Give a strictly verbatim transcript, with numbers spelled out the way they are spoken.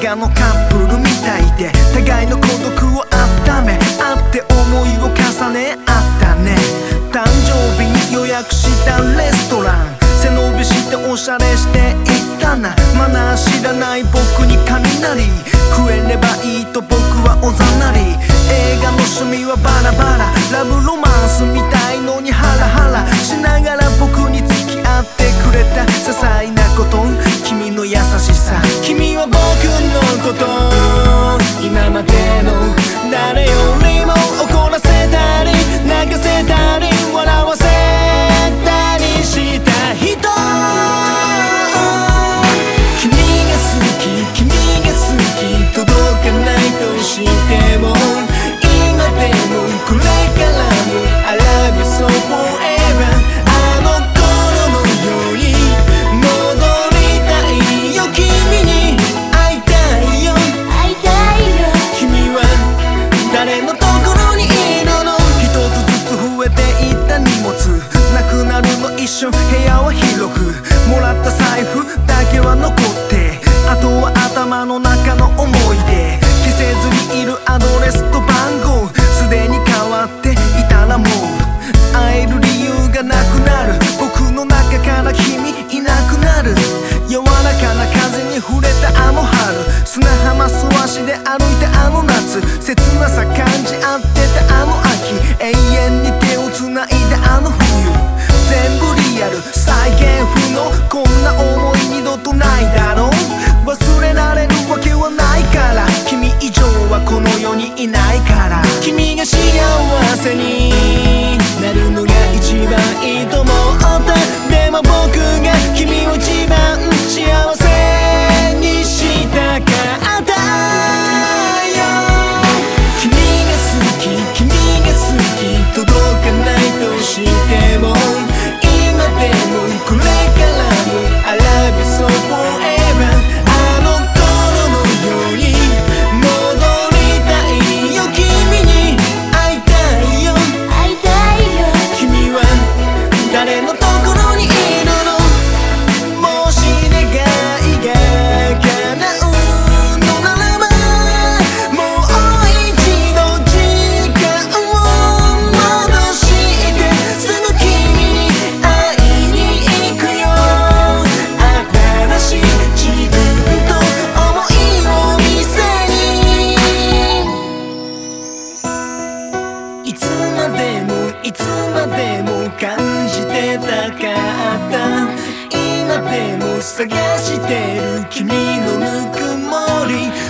画のカップルみたいで、互いの孤独を温め合って思いを重ね合ったね。誕生日に予約したレストラン、背伸びしておしゃれしていったな。マナー知らない僕に雷、食えればいいと僕はおざなり。映画の趣味はバラバラ、ラブロマンスみたいのにハラハラしながら僕に付き合ってくれた些細なこと、君の優しさ。君は僕のこと今までの誰よりも怒らせたり泣かせたり笑わせたりした人。君が好き君が好き届かないとしても今でもこれからも I love you so forever。 あの頃のように戻りたいよ、君に会いたいよ会いたいよ。君は誰のところにいるの。一つずつ増えていった荷物なくなるの一瞬、部屋は広くもらった財布だけは残って、あとは頭の中の思い出。消せずにいるアドレスと番号すでに変わっていたらもう会える理由がなくなる。僕の中から君いなくなる。柔らかな風に触れたあの春、砂浜素足で歩いたあの夏、切なさ感じ合ってたあの秋、永遠に手をつないだあの冬。全部リアル再現不能、こんな思い二度とないだろう。忘れられるわけはないから、君以上はこの世にいないから。君が幸せになるのが一番いいと思った。でも僕が君を一番幸せにしたかったよ。君が好き君が好き届かないとしても今でもこれからも I love you so forever。 あの頃のように戻りたいよ、君に会いたいよ会いたいよ。君は誰のところにいるの。もし願いが叶うのならばもう一度時間を戻してすぐ君に会いに行くよ。新しい自分と想いを見せに、いつまでもいつまでも感じてたかった。今でも探してる君のぬくもり、